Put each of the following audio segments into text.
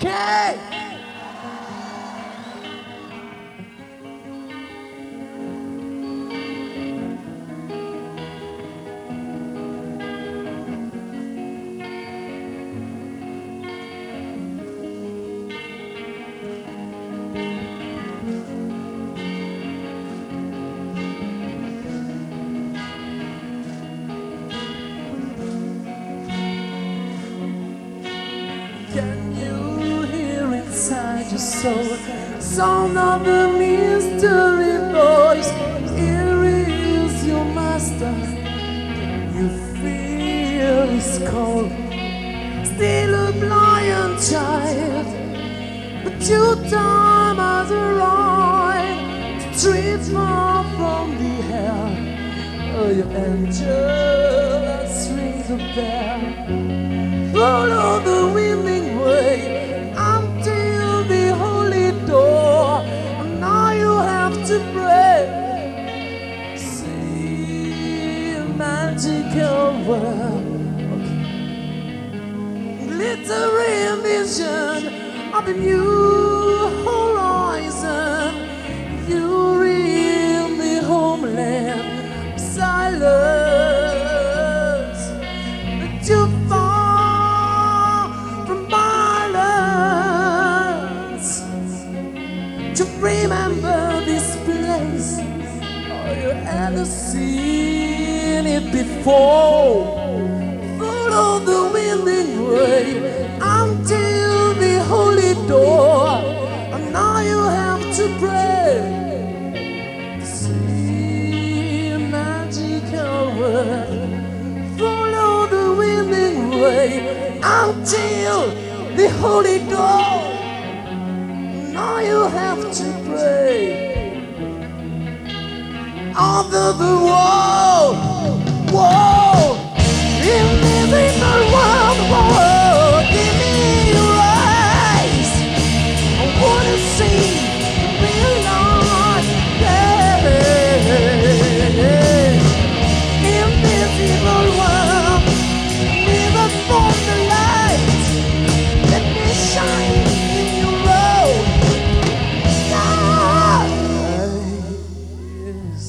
Okay. Can you hear inside your soul sound of the mystery voice? Here is your master. You feel his call. Still a blind child, but your time has arrived to treat far from the hell. Oh, your angel has rings the bell. Follow the winding way until the holy door, and now you have to pray. See a magical world, glittering vision of a new horizon. You're in the homeland of silence, but you're far from violence. To remember this place, oh, you ever seen it before? Follow the winding way until the holy door, and now you have to pray. See a magical world. Follow the winding way until the holy door. Now you have to pray. Under the wall, wall, invisible world, wall. Give me your eyes. I wanna see real life. Yeah. Invisible world, never from the light. Let me shine in your road. God. Yes.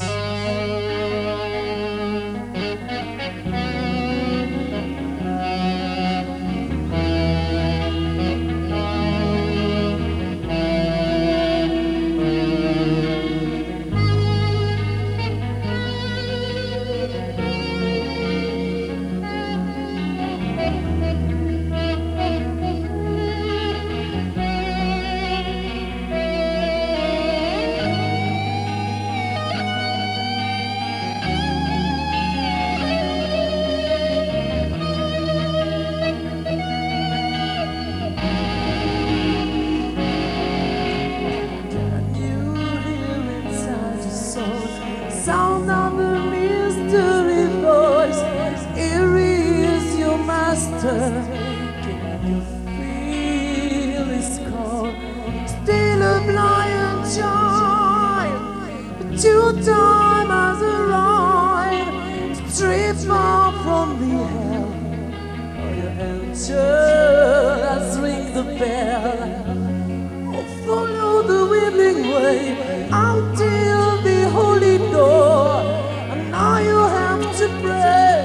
Sound of the mystery voice. Here is your master. Can you feel his call? Still a blind child, but your time has arrived to drift far from the hell. Oh, your angel has ring the bell. Oh, follow the winding way until the holy door, and now you have to pray.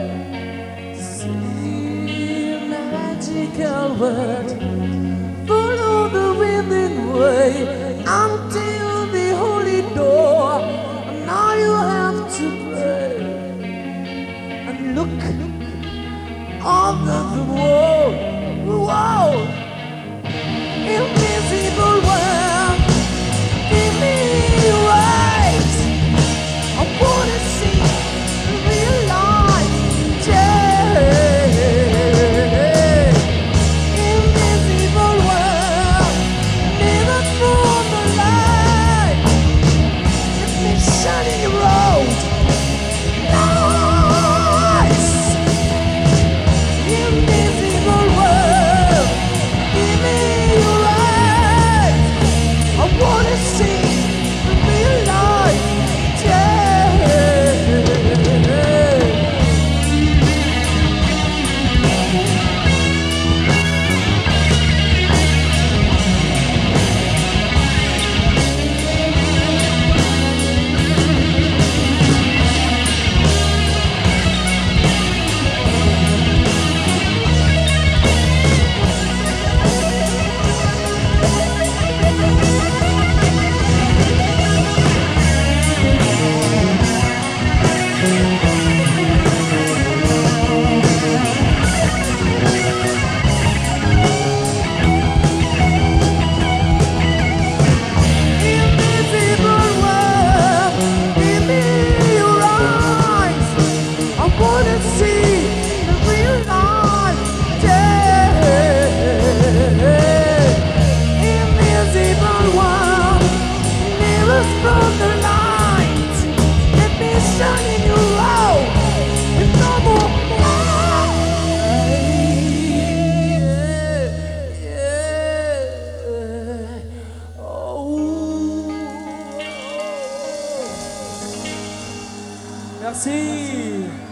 See a magical word. Follow the winding way until the holy door, and now you have to pray. And look under the wall, wall. Merci.